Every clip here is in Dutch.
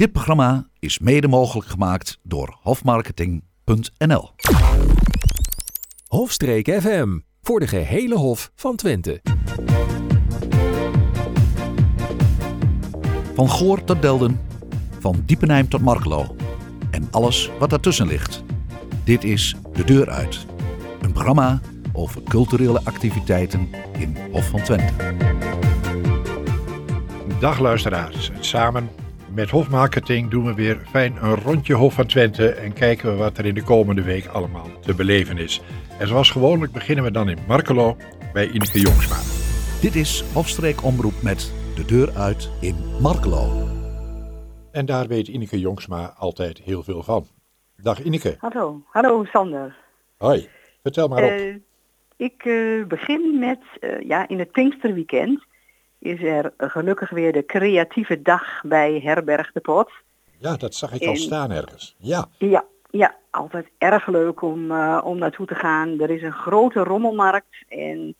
Dit programma is mede mogelijk gemaakt door hofmarketing.nl. Hofstreek FM, voor de gehele Hof van Twente. Van Goor tot Delden, van Diepenheim tot Markelo en alles wat daartussen ligt. Dit is De Deur Uit, een programma over culturele activiteiten in Hof van Twente. Dag luisteraars, samen met Hofmarketing doen we weer fijn een rondje Hof van Twente en kijken we wat er in de komende week allemaal te beleven is. En zoals gewoonlijk beginnen we dan in Markelo bij Ineke Jongsma. Dit is Hofstreek Omroep met De Deur Uit in Markelo. En daar weet Ineke Jongsma altijd heel veel van. Dag Ineke. Hallo Sander. Hoi, vertel maar op. Ik begin met, in het Pinksterweekend is er gelukkig weer de creatieve dag bij Herberg de Pot. Ja, dat zag ik al staan ergens. Ja. Ja, altijd erg leuk om naartoe te gaan. Er is een grote rommelmarkt en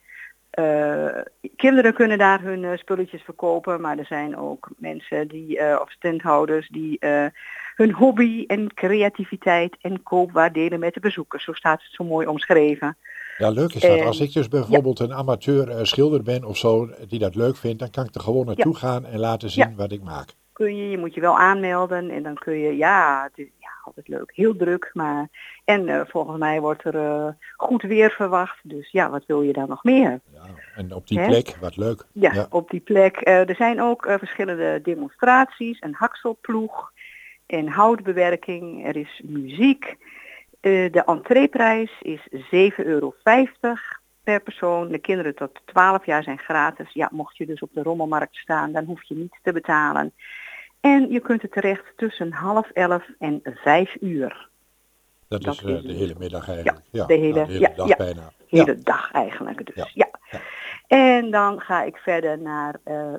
kinderen kunnen daar hun spulletjes verkopen. Maar er zijn ook mensen of standhouders die hun hobby en creativiteit en koopwaar delen met de bezoekers. Zo staat het zo mooi omschreven. Ja, leuk is dat. Als ik dus bijvoorbeeld een amateur schilder ben of zo, die dat leuk vindt, dan kan ik er gewoon naartoe gaan en laten zien wat ik maak. Je moet je wel aanmelden en dan kun je, het is altijd leuk, heel druk, maar en volgens mij wordt er goed weer verwacht, dus wat wil je dan nog meer? Ja, en op die plek, wat leuk. Ja, op die plek. Er zijn ook verschillende demonstraties, een hakselploeg en houtbewerking, er is muziek. De entreeprijs is €7,50 per persoon. De kinderen tot 12 jaar zijn gratis. Ja, mocht je dus op de rommelmarkt staan, dan hoef je niet te betalen. En je kunt er terecht tussen 10:30 en 5 uur. Dat is de hele middag eigenlijk. Ja, de hele dag bijna. De hele dag eigenlijk dus, ja. En dan ga ik verder naar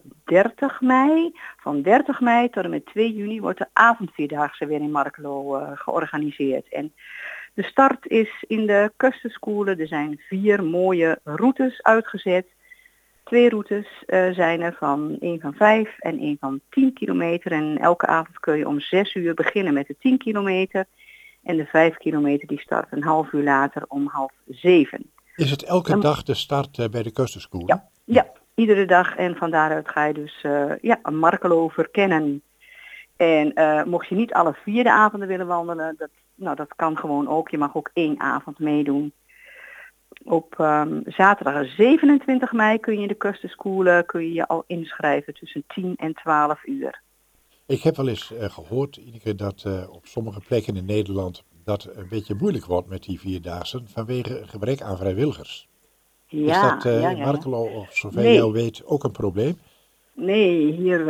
30 mei. Van 30 mei tot en met 2 juni wordt de avondvierdaagse weer in Markelo georganiseerd. En de start is in de kustenschoolen. Er zijn 4 mooie routes uitgezet. 2 routes zijn er van 1 van 5 en 1 van 10 kilometer. En elke avond kun je om 6 uur beginnen met de 10 kilometer. En de 5 kilometer die start een half uur later om 6:30. Is het elke dag de start bij de kustenschoolen? Ja, iedere dag. En van daaruit ga je dus Markelo verkennen. En mocht je niet alle 4 de avonden willen wandelen, dat kan gewoon ook. Je mag ook 1 avond meedoen. Op zaterdag 27 mei kun je in de kustenschoolen kun je al inschrijven tussen 10 en 12 uur. Ik heb wel eens gehoord, Ineke, dat op sommige plekken in Nederland dat een beetje moeilijk wordt met die vierdaagse vanwege gebrek aan vrijwilligers. Is dat in Markelo of zover jou weet ook een probleem? Nee, hier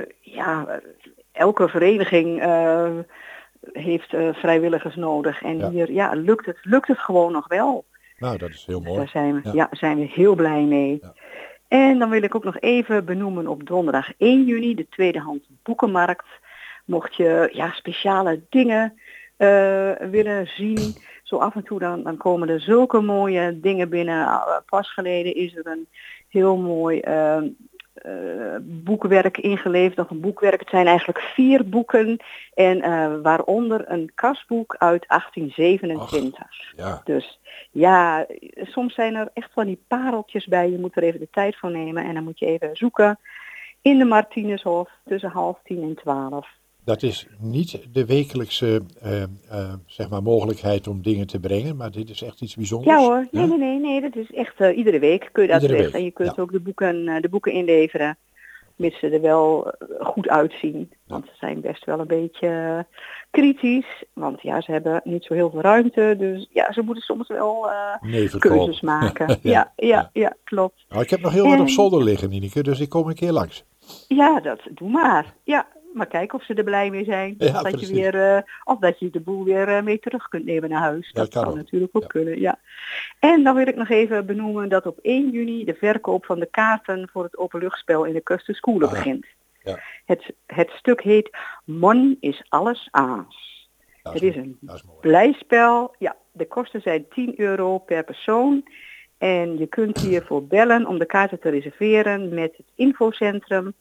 elke vereniging heeft vrijwilligers nodig. En hier lukt het gewoon nog wel. Nou, dat is heel mooi. Dus daar zijn we heel blij mee. Ja. En dan wil ik ook nog even benoemen op donderdag 1 juni, de tweedehands boekenmarkt. Mocht je speciale dingen willen zien, zo af en toe dan komen er zulke mooie dingen binnen. Pas geleden is er een heel mooi boekwerk ingeleverd, of een boekwerk. Het zijn eigenlijk 4 boeken en waaronder een kasboek uit 1827. Dus soms zijn er echt van die pareltjes bij. Je moet er even de tijd voor nemen en dan moet je even zoeken in de Martinushof tussen 11:30 en 12. Dat is niet de wekelijkse mogelijkheid om dingen te brengen, maar dit is echt iets bijzonders. Ja hoor, nee, dat is echt iedere week kun je dat terecht. En je kunt ook de boeken inleveren, mits ze er wel goed uitzien. Want ze zijn best wel een beetje kritisch, want ze hebben niet zo heel veel ruimte. Dus ze moeten soms wel keuzes maken. Ja, klopt. Nou, ik heb nog heel wat op zolder liggen, Ineke, dus ik kom een keer langs. Ja, doe maar. Ja. Maar kijk of ze er blij mee zijn. Ja, of dat je de boel weer mee terug kunt nemen naar huis. Dat kan natuurlijk ook kunnen. Ja. En dan wil ik nog even benoemen dat op 1 juni de verkoop van de kaarten voor het openluchtspel in de kustenschoolen begint. Ja. Het stuk heet Mon is alles aas. Het is een blijspel. Ja, de kosten zijn €10 per persoon. En je kunt hiervoor bellen om de kaarten te reserveren met het infocentrum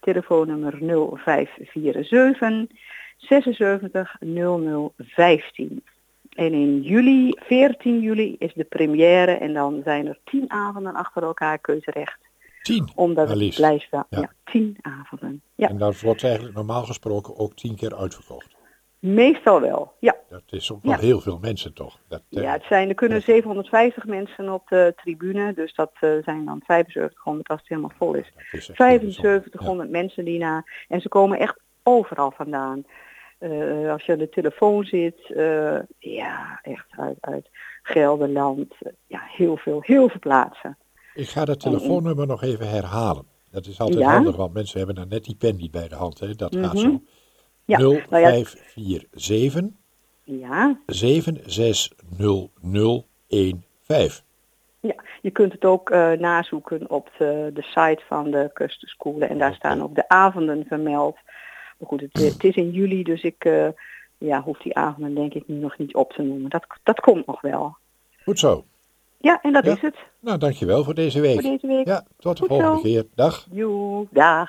telefoonnummer 0547 76 0015. En in juli, 14 juli, is de première en dan zijn er 10 avonden achter elkaar keuzerecht. 10? Omdat Alice. het blijft wel. Ja, 10 avonden. Ja. En dat wordt eigenlijk normaal gesproken ook 10 keer uitverkocht. Meestal wel, ja. Dat is ook nog heel veel mensen toch? Ja, er kunnen 750 mensen op de tribune, dus dat zijn dan 7500 als het helemaal vol is. 7500 mensen die en ze komen echt overal vandaan. Als je aan de telefoon zit, echt uit Gelderland, heel veel plaatsen. Ik ga dat telefoonnummer nog even herhalen. Dat is altijd handig, want mensen hebben dan net die pen niet bij de hand. Hè? Dat gaat zo. Ja. 0547 760015. Ja, je kunt het ook nazoeken op de site van de Kusterschool. En daar staan ook de avonden vermeld. Maar goed, het is in juli, dus ik hoef die avonden denk ik nu nog niet op te noemen. Dat komt nog wel. Goed zo. Ja, en dat is het. Nou, dankjewel voor deze week. Ja, tot de volgende keer. Dag. Joe, dag.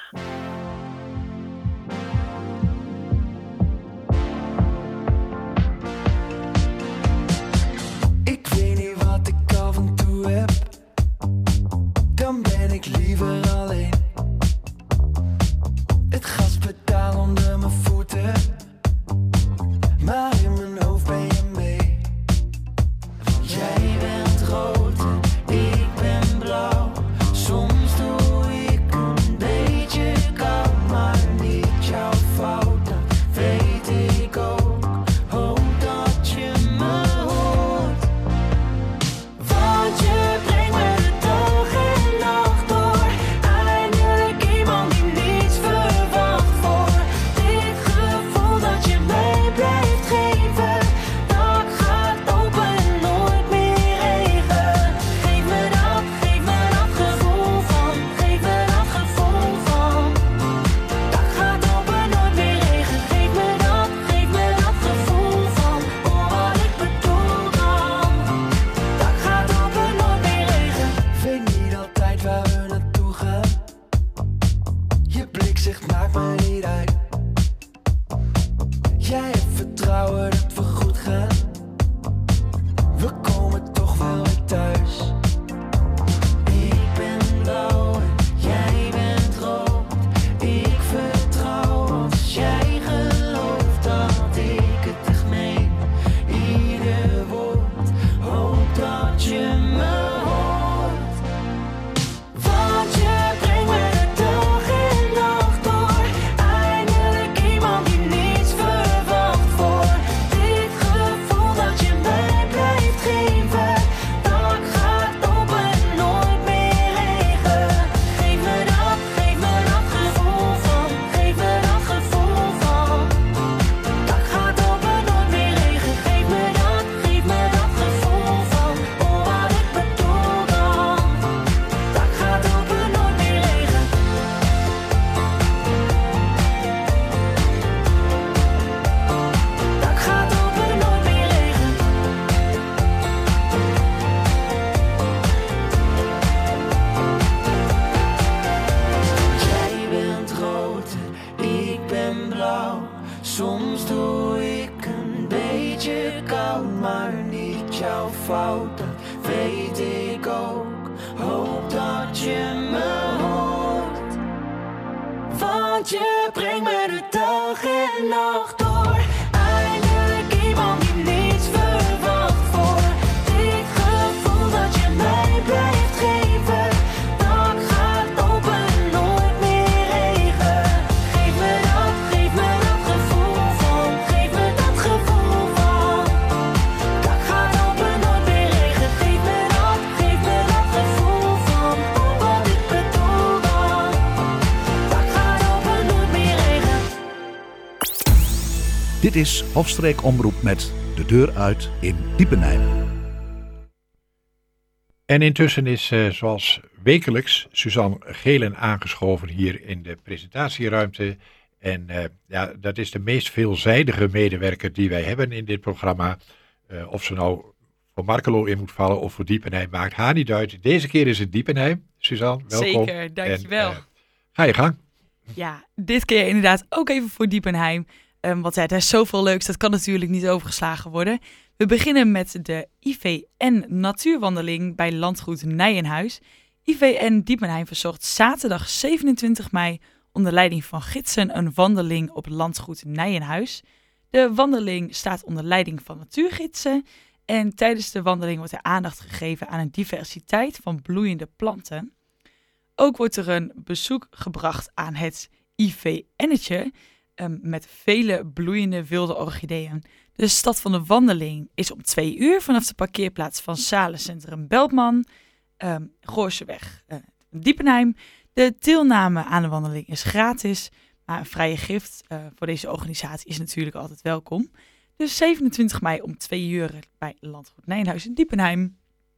Ik weet niet wat ik af en toe heb. Dan ben ik liever alleen. Het gaspedaal onder mijn voeten. Maar in mijn hoofd ben je mee. Want jij bent rood en ik ben blauw. Soms doe ik een beetje koud, maar niet jouw fout, dat weet ik ook. Hoop dat je me hoort. Want je brengt me de dag en nacht door. Eindelijk iemand die niets verwacht voor. Dit gevoel dat je mij blijft geven, dat gaat open en nooit meer regen. Geef me dat gevoel van. Geef me dat gevoel van. Dat gaat open, nooit meer regen. Geef me dat gevoel van. Oh, wat ik bedoel dan. Dat gaat open, nooit meer regen. Weet niet altijd waar we naartoe gaan. Je blik zegt maakt me niet uit. Jij hebt vertrouwen dat we goed gaan. We komen toch wel weer thuis. Ik ben blauw en jij bent rood. Ik vertrouw als jij gelooft dat ik het echt meen. Ieder woord, hoop dat je me hoort. Want je brengt me de dag en nacht door. Eindelijk iemand die niets verwacht voor. Dit gevoel dat je mij blijft geven, dat gaat open en nooit meer regen. Geef me dat gevoel van. Geef me dat gevoel van. Dat gaat open, nooit meer regen. Geef me dat gevoel van. Oh, wat ik bedoel dan. Dat gaat open, nooit meer regen. Dat gaat open, nooit meer regen. Jij bent rood en ik ben blauw. Soms doe ik een beetje koud, maar niet jouw fout, dat weet ik ook. Hoop dat je me hoort. Want je brengt me de dag en nacht door. Eindelijk iemand die niets verwacht voor. Dit gevoel dat je mij blijft geven, dat gaat open en nooit meer regen. Geef me dat gevoel van. Geef me dat gevoel van. Dat gaat open, nooit meer regen. Geef me dat gevoel van. Oh, wat ik bedoel dan. Dat gaat open, nooit meer regen. Dit is Hofstreek Omroep met De Deur Uit in Diepenheim. En intussen is zoals wekelijks Suzanne Gelen aangeschoven hier in de presentatieruimte. En dat is de meest veelzijdige medewerker die wij hebben in dit programma. Of ze nou voor Markelo in moet vallen of voor Diepenheim, maakt haar niet uit. Deze keer is het Diepenheim. Suzanne, welkom. Zeker, dankjewel. En, ga je gang. Ja, dit keer inderdaad ook even voor Diepenheim. Want er is zoveel leuks, dat kan natuurlijk niet overgeslagen worden. We beginnen met de IVN natuurwandeling bij landgoed Nijenhuis. IVN Diepenheim verzorgt zaterdag 27 mei onder leiding van gidsen een wandeling op landgoed Nijenhuis. De wandeling staat onder leiding van natuurgidsen. En tijdens de wandeling wordt er aandacht gegeven aan een diversiteit van bloeiende planten. Ook wordt er een bezoek gebracht aan het IVN'tje met vele bloeiende wilde orchideeën. De start van de wandeling is om 2 uur vanaf de parkeerplaats van Zalencentrum Beltman, Goorseweg, Diepenheim. De deelname aan de wandeling is gratis, maar een vrije gift voor deze organisatie is natuurlijk altijd welkom. Dus 27 mei om 2 uur bij Landgoed Nijenhuis in Diepenheim.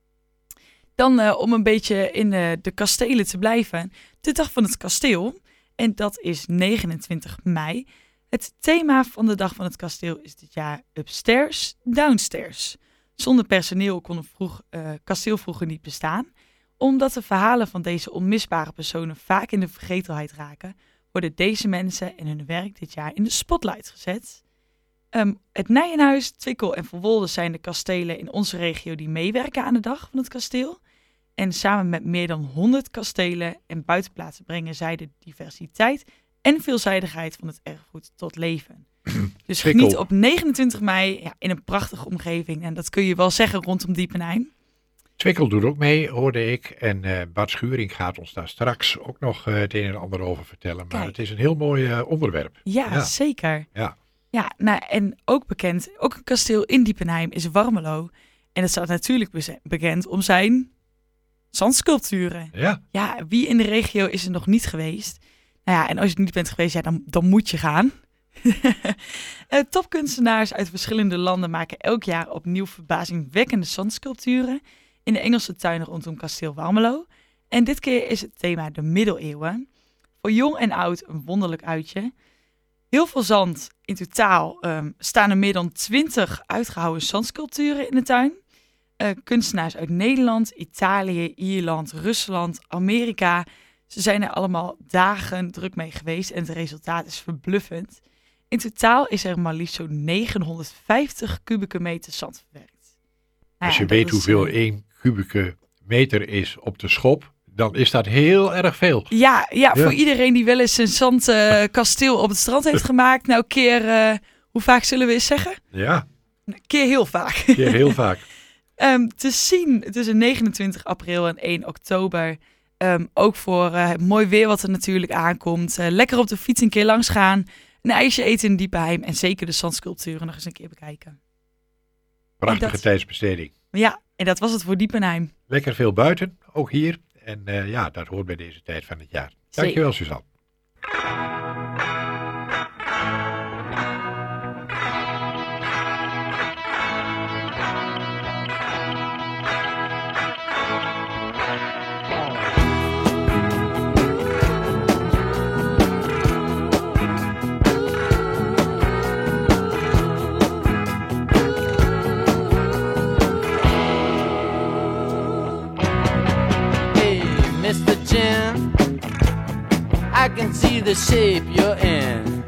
Dan om een beetje in de kastelen te blijven, de dag van het kasteel. En dat is 29 mei. Het thema van de dag van het kasteel is dit jaar Upstairs, Downstairs. Zonder personeel kon een kasteel vroeger niet bestaan. Omdat de verhalen van deze onmisbare personen vaak in de vergetelheid raken, worden deze mensen en hun werk dit jaar in de spotlight gezet. Het Nijenhuis, Twickel en Verwolde zijn de kastelen in onze regio die meewerken aan de dag van het kasteel. En samen met meer dan 100 kastelen en buitenplaatsen brengen zij de diversiteit en veelzijdigheid van het erfgoed tot leven. Dus Twickel. geniet op 29 mei in een prachtige omgeving. En dat kun je wel zeggen rondom Diepenheim. Twickel doet ook mee, hoorde ik. En Bart Schuring gaat ons daar straks ook nog het een en ander over vertellen. Maar Kijk. het is een heel mooi onderwerp. Ja, zeker. Ja. Ja, nou, en ook bekend, ook een kasteel in Diepenheim is Warmelo. En dat staat natuurlijk bekend om zijn zandsculpturen. Ja. Ja, wie in de regio is er nog niet geweest? Nou ja, en als je niet bent geweest, dan moet je gaan. Topkunstenaars uit verschillende landen maken elk jaar opnieuw verbazingwekkende zandsculpturen in de Engelse tuinen rondom kasteel Warmelo. En dit keer is het thema de middeleeuwen. Voor jong en oud een wonderlijk uitje. Heel veel zand. In totaal staan er meer dan 20 uitgehouwen zandsculpturen in de tuin. Kunstenaars uit Nederland, Italië, Ierland, Rusland, Amerika. Ze zijn er allemaal dagen druk mee geweest en het resultaat is verbluffend. In totaal is er maar liefst zo'n 950 kubieke meter zand verwerkt. Nou Als ja, je dat weet is, hoeveel 1 kubieke meter is op de schop, dan is dat heel erg veel. Ja, voor iedereen die wel eens een zandkasteel op het strand heeft gemaakt. Nou, hoe vaak zullen we eens zeggen? Ja, Keer heel vaak. heel vaak. Te zien tussen 29 april en 1 oktober. Ook voor het mooi weer wat er natuurlijk aankomt. Lekker op de fiets een keer langs gaan. Een ijsje eten in Diepenheim. En zeker de zandsculpturen nog eens een keer bekijken. Prachtige tijdsbesteding. Ja, en dat was het voor Diepenheim. Lekker veel buiten, ook hier. En dat hoort bij deze tijd van het jaar. Dankjewel, Suzanne. Mr. Jim, I can see the shape you're in.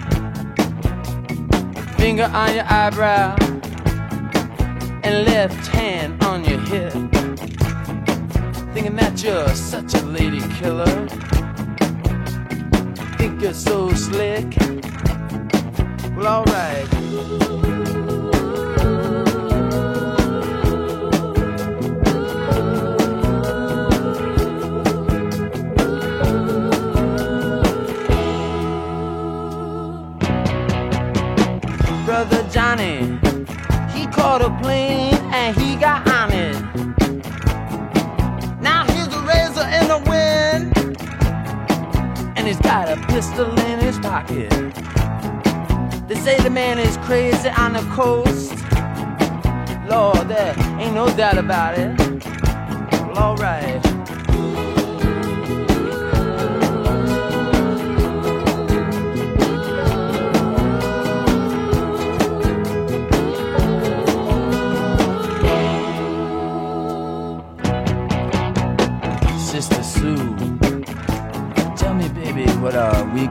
Finger on your eyebrow and left hand on your hip. Thinking that you're such a lady killer. Think you're so slick. Well, alright. Brother Johnny, he caught a plane and he got on it. Now he's a razor in the wind and he's got a pistol in his pocket. They say the man is crazy on the coast. Lord, there ain't no doubt about it. Well, alright. Sister Sue, tell me, baby, what are we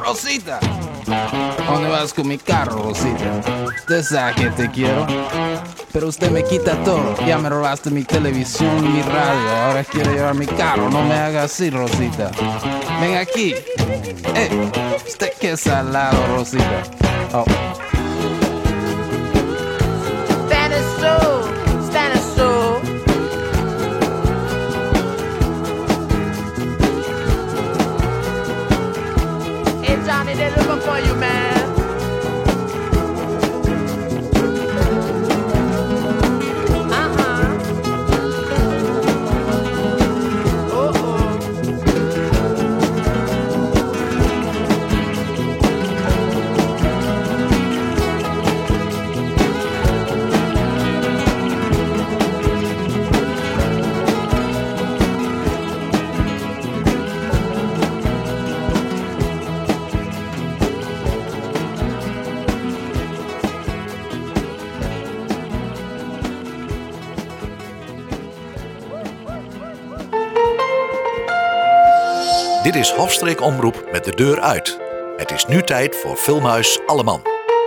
Rosita, ¿dónde vas con mi carro, Rosita? Usted sabe que te quiero, pero usted me quita todo. Ya me robaste mi televisión, mi radio, ahora quiero llevar mi carro. No me haga así, Rosita. Ven aquí. Usted que es salado, Rosita. Oh. Standing so. Hey Johnny, they're looking for you, man. Dit is Hofstreek Omroep met de deur uit. Het is nu tijd voor Filmhuis Alleman.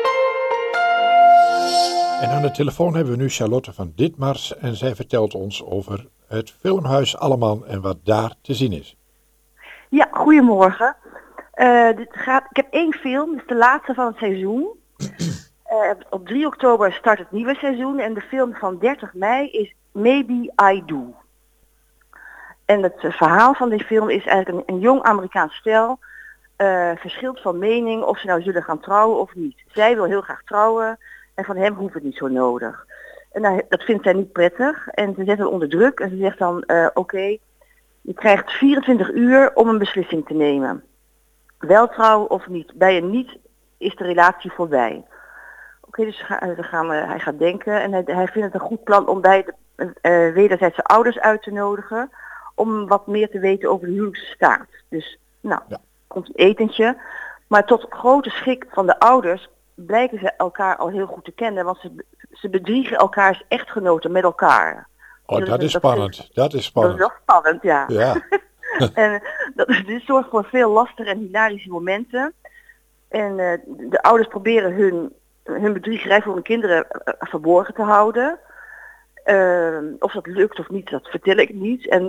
En aan de telefoon hebben we nu Charlotte van Ditmars en zij vertelt ons over het Filmhuis Alleman en wat daar te zien is. Ja, goedemorgen. Ik heb 1 film, dit is de laatste van het seizoen. Op 3 oktober start het nieuwe seizoen en de film van 30 mei is Maybe I Do. En het verhaal van die film is eigenlijk een jong Amerikaans stel verschilt van mening of ze nou zullen gaan trouwen of niet. Zij wil heel graag trouwen en van hem hoeft het niet zo nodig. En dat vindt zij niet prettig en ze zet hem onder druk en ze zegt dan oké, je krijgt 24 uur om een beslissing te nemen. Wel trouwen of niet. Bij een niet is de relatie voorbij. Oké, dus hij gaat denken en hij vindt het een goed plan om bij de wederzijdse ouders uit te nodigen. Om wat meer te weten over de huwelijksstaat. Dus komt een etentje. Maar tot grote schrik van de ouders blijken ze elkaar al heel goed te kennen. Want ze bedriegen elkaars echtgenoten met elkaar. Oh, dus dat is spannend. Dat is spannend. Dat is wel spannend, ja. Ja. En dit zorgt voor veel lastige en hilarische momenten. En de ouders proberen hun bedriegerij voor hun kinderen verborgen te houden. Of dat lukt of niet, dat vertel ik niet. En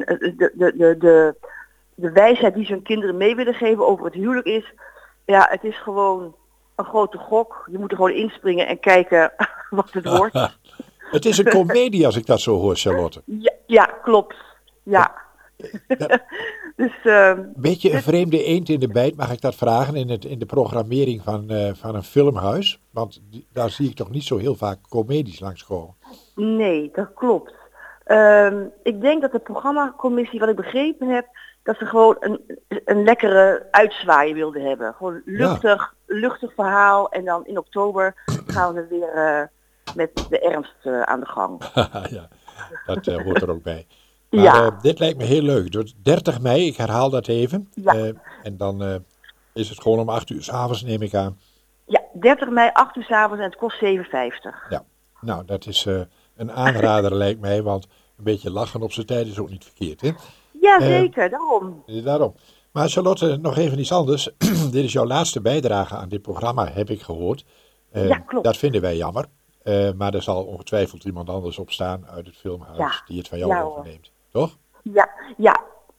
de wijsheid die ze hun kinderen mee willen geven over het huwelijk is, ja, het is gewoon een grote gok. Je moet er gewoon inspringen en kijken wat het wordt. Het is een komedie als ik dat zo hoor, Charlotte. Ja, klopt. Ja. Dus, beetje een vreemde eend in de bijt, mag ik dat vragen, in de programmering van een filmhuis? Want daar zie ik toch niet zo heel vaak comedies langskomen. Nee, dat klopt. Ik denk dat de programmacommissie, wat ik begrepen heb, dat ze gewoon een lekkere uitzwaai wilden hebben. Gewoon luchtig verhaal en dan in oktober gaan we weer met de ernst aan de gang. Ja, dat hoort er ook bij. Maar dit lijkt me heel leuk. Dus 30 mei, ik herhaal dat even. Ja. En dan is het gewoon om 8 uur 's avonds, neem ik aan. Ja, 30 mei, 8 uur 's avonds en het kost €7,50. Ja, nou dat is een aanrader lijkt mij, want een beetje lachen op zijn tijd is ook niet verkeerd, hè? Ja, zeker, daarom. Maar Charlotte, nog even iets anders. Dit is jouw laatste bijdrage aan dit programma, heb ik gehoord. Ja, klopt. Dat vinden wij jammer. Maar er zal ongetwijfeld iemand anders op staan uit het filmhuis die het van jou overneemt. Toch? Ja.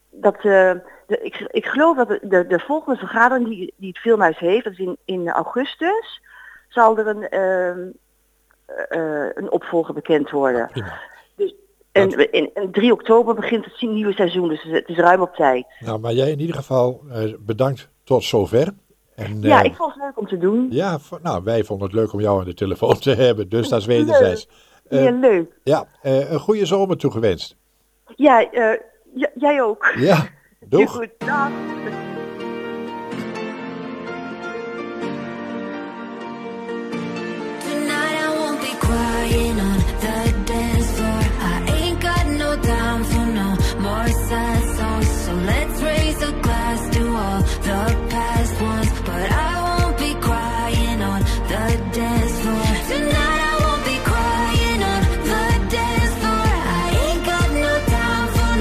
Ik geloof dat de volgende vergadering die het filmhuis heeft, dat is in augustus, zal er een opvolger bekend worden. Prima. Dus, en 3 oktober begint het nieuwe seizoen, dus het is ruim op tijd. Nou, maar jij in ieder geval bedankt tot zover. En, ja, ik vond het leuk om te doen. Ja, wij vonden het leuk om jou aan de telefoon te hebben, dus dat is wederzijds. Leuk. Ja, een goede zomer toegewenst. Ja, jij ook. Ja, doeg. Goed, dag.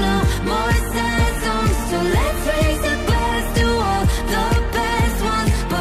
More sad songs, so let's raise a glass to all the best ones.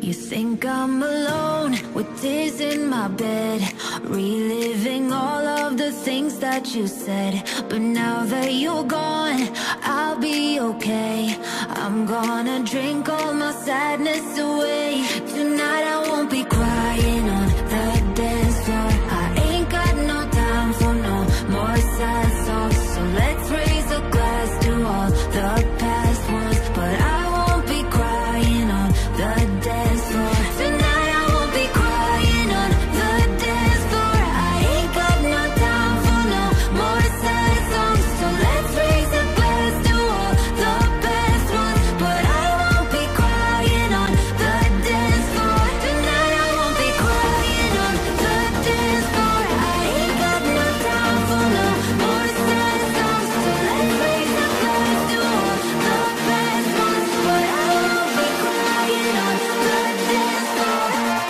You think I'm alone with tears in my bed, reliving all of the things that you said. But now that you're gone, I'll be okay. I'm gonna drink all my sadness away. Tonight I won't be crying on the dance floor. I ain't got no time for no more sad songs. So let's raise a glass to all the past ones. But I won't be crying on the dance floor. Tonight I won't be crying on the dance floor. I ain't got no time for no more sad songs. So let's raise a glass to all the past ones. But I won't be crying on the dance floor. Tonight I won't be crying on the dance floor. I ain't got no time for no more sad songs. So let's raise a glass to all the past ones. But I won't be crying on the dance floor.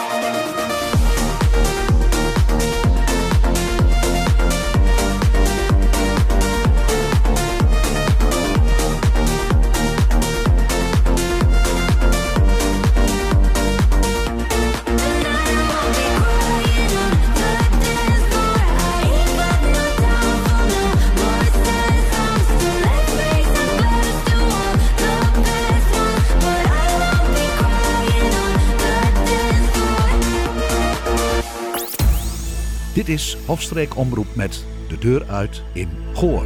Dit is Hofstreek Omroep met De Deur Uit in Goor.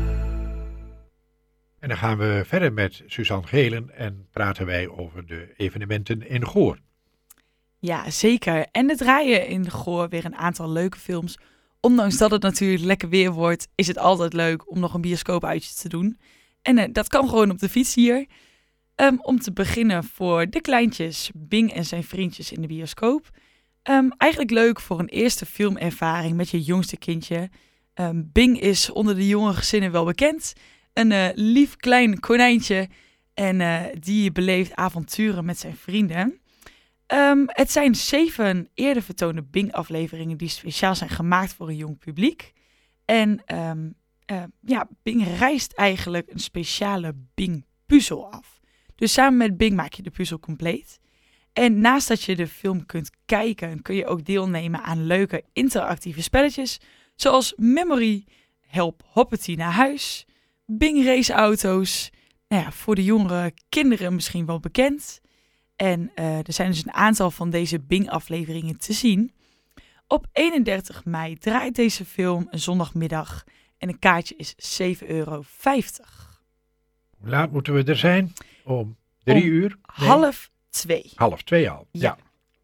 En dan gaan we verder met Suzanne Gelen en praten wij over de evenementen in Goor. Ja, zeker. En er draaien in Goor weer een aantal leuke films. Ondanks dat het natuurlijk lekker weer wordt, is het altijd leuk om nog een bioscoopuitje te doen. En dat kan gewoon op de fiets hier. Om te beginnen voor de kleintjes, Bing en zijn vriendjes in de bioscoop. Eigenlijk leuk voor een eerste filmervaring met je jongste kindje. Bing is onder de jonge gezinnen wel bekend. Een lief klein konijntje en die beleeft avonturen met zijn vrienden. Het zijn 7 eerder vertoonde Bing-afleveringen die speciaal zijn gemaakt voor een jong publiek. En Bing reist eigenlijk een speciale Bing-puzzel af. Dus samen met Bing maak je de puzzel compleet. En naast dat je de film kunt kijken, kun je ook deelnemen aan leuke interactieve spelletjes. Zoals Memory, Help Hoppity naar huis, Bing raceauto's. Nou ja, voor de jongere kinderen misschien wel bekend. En er zijn dus een aantal van deze Bing-afleveringen te zien. Op 31 mei draait deze film een zondagmiddag en een kaartje is €7,50. Hoe laat moeten we er zijn? Om 3 uur? Nee. 1:30. 1:30 al, ja.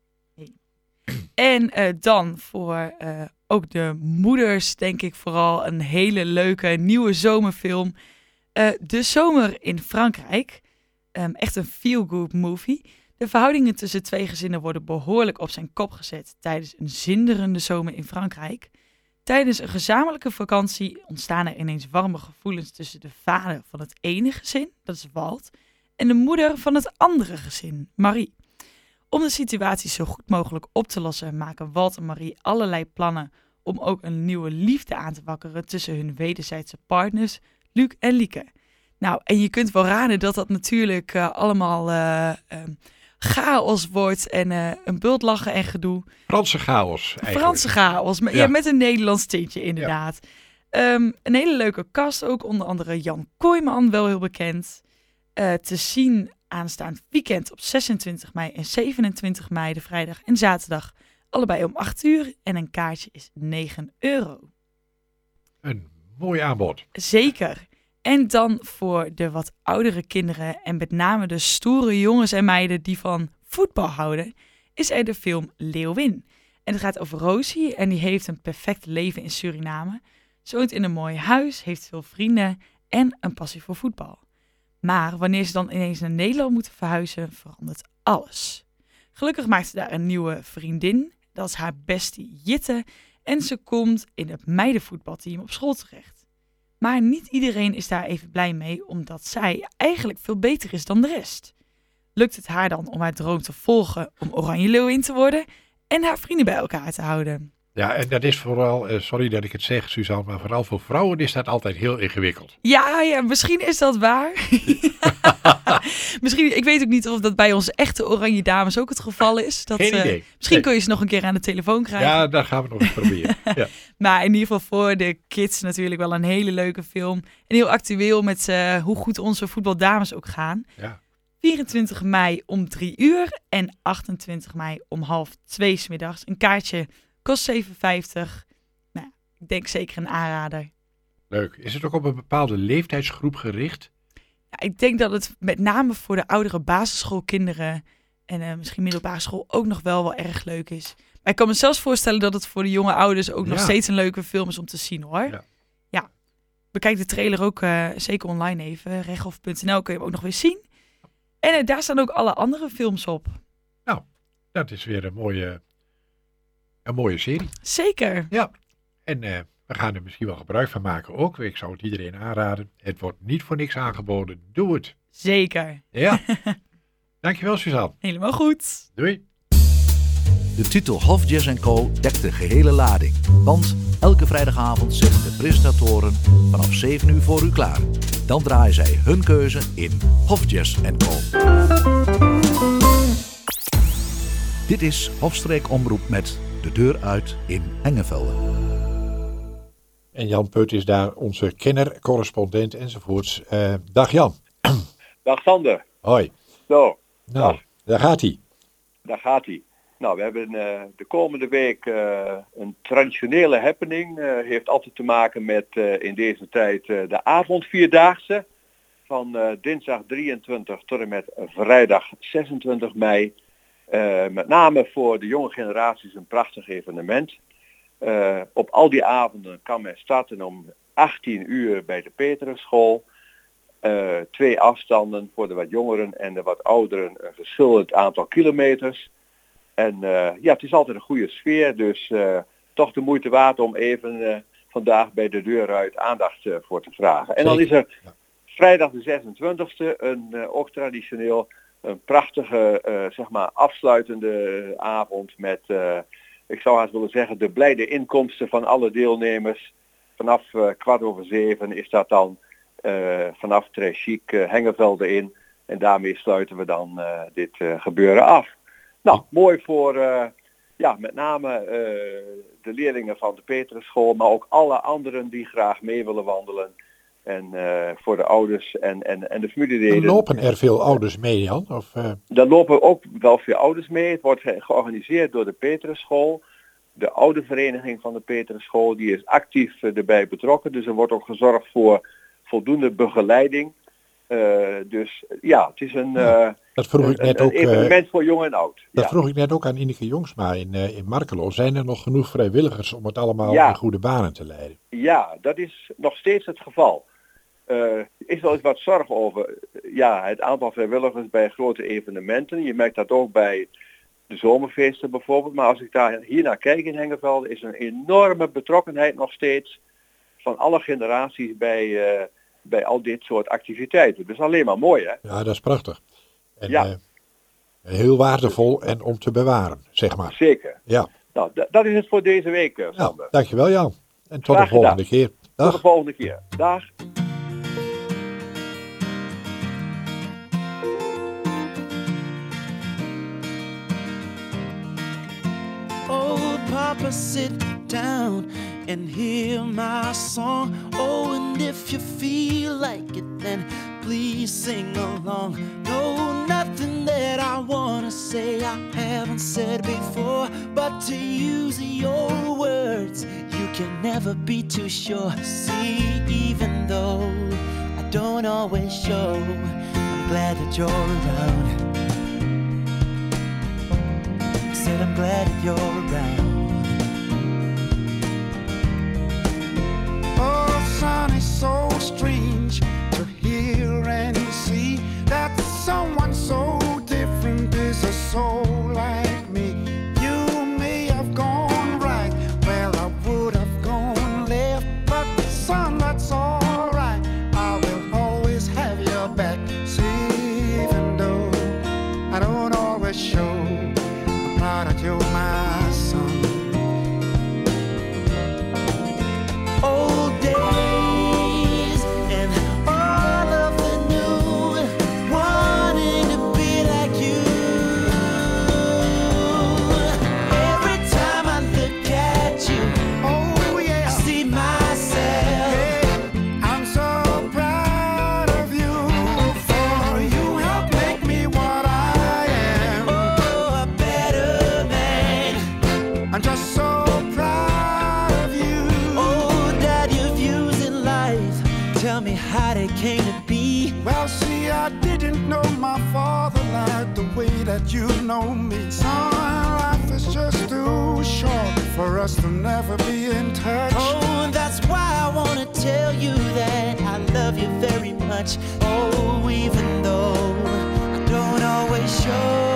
En dan voor ook de moeders denk ik vooral een hele leuke nieuwe zomerfilm. De Zomer in Frankrijk. Echt een feel-good movie. De verhoudingen tussen 2 gezinnen worden behoorlijk op zijn kop gezet tijdens een zinderende zomer in Frankrijk. Tijdens een gezamenlijke vakantie ontstaan er ineens warme gevoelens tussen de vader van het ene gezin, dat is Walt, en de moeder van het andere gezin, Marie. Om de situatie zo goed mogelijk op te lossen maken Walt en Marie allerlei plannen om ook een nieuwe liefde aan te wakkeren tussen hun wederzijdse partners, Luc en Lieke. Nou, en je kunt wel raden dat dat natuurlijk allemaal chaos wordt en een bult lachen en gedoe. Franse chaos eigenlijk. Franse chaos, met een Nederlands tintje inderdaad. Ja. Een hele leuke cast ook, onder andere Jan Kooijman, wel heel bekend. Te zien aanstaand weekend op 26 mei en 27 mei, de vrijdag en zaterdag. Allebei om 8 uur en een kaartje is €9. Een mooi aanbod. Zeker. En dan voor de wat oudere kinderen en met name de stoere jongens en meiden die van voetbal houden, is er de film Leeuwin. En het gaat over Rosie en die heeft een perfect leven in Suriname. Ze woont in een mooi huis, heeft veel vrienden en een passie voor voetbal. Maar wanneer ze dan ineens naar Nederland moeten verhuizen, verandert alles. Gelukkig maakt ze daar een nieuwe vriendin, dat is haar bestie Jitte, en ze komt in het meidenvoetbalteam op school terecht. Maar niet iedereen is daar even blij mee, omdat zij eigenlijk veel beter is dan de rest. Lukt het haar dan om haar droom te volgen om Oranje Leeuwin te worden en haar vrienden bij elkaar te houden? Ja, en dat is vooral, sorry dat ik het zeg Suzanne, maar vooral voor vrouwen is dat altijd heel ingewikkeld. Ja, misschien is dat waar. Misschien, ik weet ook niet of dat bij onze echte Oranje Dames ook het geval is. Geen idee. Misschien kun je ze nog een keer aan de telefoon krijgen. Ja, dat gaan we nog eens proberen. Ja. Maar in ieder geval voor de kids natuurlijk wel een hele leuke film. En heel actueel met hoe goed onze voetbaldames ook gaan. Ja. 24 mei om 3:00 en 28 mei om 1:30 's middags. Een kaartje kost €7,50. Nou, ik denk zeker een aanrader. Leuk. Is het ook op een bepaalde leeftijdsgroep gericht? Ja, ik denk dat het met name voor de oudere basisschoolkinderen en misschien middelbare school ook nog wel erg leuk is. Maar ik kan me zelfs voorstellen dat het voor de jonge ouders ook nog steeds een leuke film is om te zien, hoor. Ja. Bekijk de trailer ook zeker online even. Rechthof.nl kun je hem ook nog weer zien. En daar staan ook alle andere films op. Nou, dat is weer een mooie serie. Zeker. Ja. En we gaan er misschien wel gebruik van maken ook. Ik zou het iedereen aanraden. Het wordt niet voor niks aangeboden. Doe het. Zeker. Ja. Dankjewel, Suzanne. Helemaal goed. Doei. De titel Half Jazz & Co. dekt de gehele lading. Want elke vrijdagavond zitten de presentatoren vanaf 7 uur voor u klaar. Dan draaien zij hun keuze in Half Jazz & Co. Dit is Hofstreek Omroep met De Deur Uit in Hengevelde. En Jan Put is daar onze kenner, correspondent enzovoorts. Dag Jan. Dag Sander. Hoi. Zo. Nou, daar gaat hij. Daar gaat hij. Nou, we hebben de komende week een traditionele happening. Heeft altijd te maken met in deze tijd de avondvierdaagse. Van dinsdag 23 tot en met vrijdag 26 mei. Met name voor de jonge generaties een prachtig evenement. Op al die avonden kan men starten om 18 uur bij de Peterusschool. 2 afstanden voor de wat jongeren en de wat ouderen, een verschillend aantal kilometers. En het is altijd een goede sfeer, dus toch de moeite waard om even vandaag bij de deur uit aandacht voor te vragen. En dan is er vrijdag de 26e ook traditioneel een prachtige afsluitende avond met, ik zou haast willen zeggen, de blijde inkomsten van alle deelnemers. Vanaf 6:15 is dat dan vanaf Très Chic Hengevelde in. En daarmee sluiten we dan dit gebeuren af. Nou, mooi voor met name de leerlingen van de Peterusschool, maar ook alle anderen die graag mee willen wandelen. En voor de ouders en de familieleden. Lopen er veel ouders mee, Jan? Daar lopen ook wel veel ouders mee. Het wordt georganiseerd door de Peterusschool. De oude vereniging van de Peterusschool die is actief erbij betrokken. Dus er wordt ook gezorgd voor voldoende begeleiding. Dus ja, het is een evenement voor jong en oud. Dat vroeg ik net ook aan Ineke Jongsma in Markelo. Zijn er nog genoeg vrijwilligers om het allemaal in goede banen te leiden? Ja, dat is nog steeds het geval. Er is wel eens wat zorg over het aantal vrijwilligers bij grote evenementen. Je merkt dat ook bij de zomerfeesten bijvoorbeeld. Maar als ik hier naar kijk in Hengevelde, is een enorme betrokkenheid nog steeds van alle generaties bij al dit soort activiteiten. Dus alleen maar mooi, hè? Ja, dat is prachtig. En heel waardevol en om te bewaren, zeg maar. Zeker. Ja. Nou, dat is het voor deze week, Sander. Dankjewel, Jan. En tot de volgende keer. Dag. Tot de volgende keer. Dag. Oh, Papa, sit down and hear my song. Oh, and if you feel like it, then please sing along. No, nothing that I wanna say I haven't said before, but to use your words, you can never be too sure. See, even though I don't always show, I'm glad that you're around. I said I'm glad that you're around. Oh, son, it's so strange to hear and see that someone so different is a soul like me. You may have gone right, well, I would have gone left, but son, that's all right. I will always have your back. See, even though I don't always show, I'm proud that you're my son. Old days and all of the new. came to be. Well, see, I didn't know my father like the way that you know me. Son, life is just too short for us to never be in touch. Oh, and that's why I wanna tell you that I love you very much. Oh, even though I don't always show.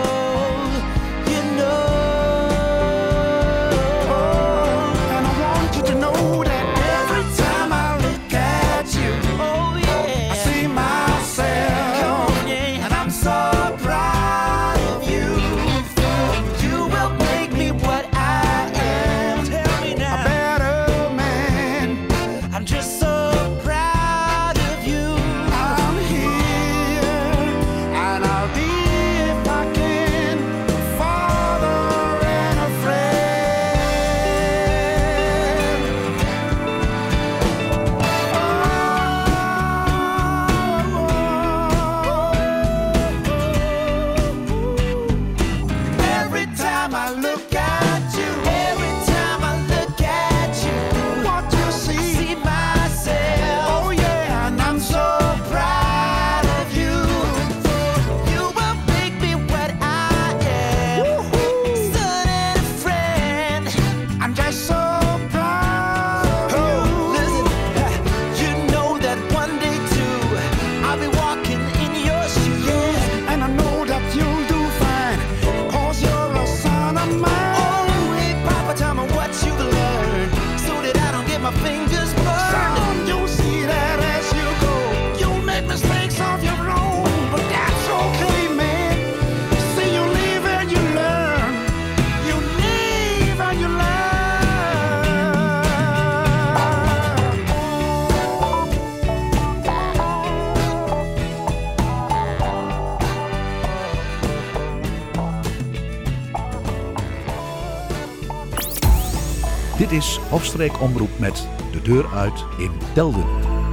Dit is Hofstreek Omroep met De Deur Uit in Delden.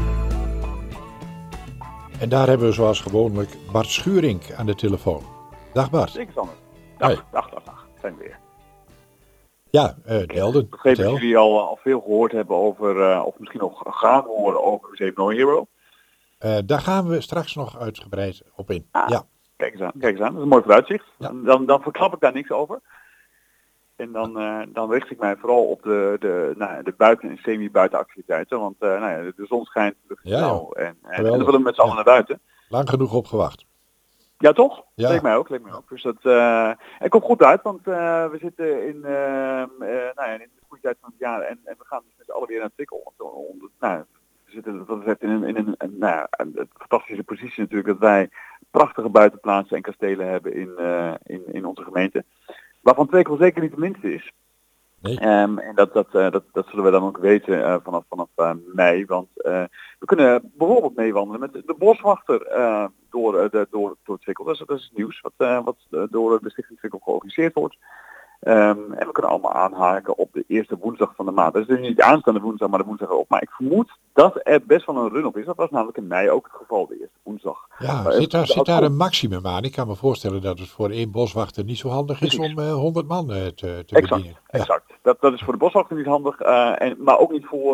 En daar hebben we zoals gewoonlijk Bart Schuurink aan de telefoon. Dag Bart. Zeker Sander. Dag. Zijn we weer. Ja, Delden. Ik begreep dat jullie al veel gehoord hebben over, of misschien nog gaan horen over Save No Hero. Daar gaan we straks nog uitgebreid op in. Ja. Kijk eens aan. Dat is een mooi vooruitzicht. Ja. Dan verklap ik daar niks over. En dan richt ik mij vooral op de buiten- en semi-buitenactiviteiten. Want de zon schijnt, de lucht is blauw. En dan willen we met z'n allen naar buiten. Lang genoeg opgewacht. Ja, toch? Ja. Leek mij ook. Dus dat het komt goed uit, want we zitten in de goede tijd van het jaar. En we gaan dus met z'n allen weer naar het Twickel. We zitten wat betreft in een fantastische positie natuurlijk. Dat wij prachtige buitenplaatsen en kastelen hebben in onze gemeente. Waarvan Twickel zeker niet de minste is. Nee. En dat zullen we dan ook weten vanaf mei. Want we kunnen bijvoorbeeld meewandelen met de boswachter door Twickel. Dat is nieuws wat door de Stichting Twickel georganiseerd wordt. En we kunnen allemaal aanhaken op de eerste woensdag van de maand. Dat is dus niet aanstaande woensdag, maar de woensdag erop. Maar ik vermoed dat er best wel een run op is. Dat was namelijk in mei ook het geval, de eerste woensdag. Ja, zit daar een maximum aan? Ik kan me voorstellen dat het voor één boswachter niet zo handig is om 100 man te bedienen. Exact. Dat is voor de boswachter niet handig, maar ook niet voor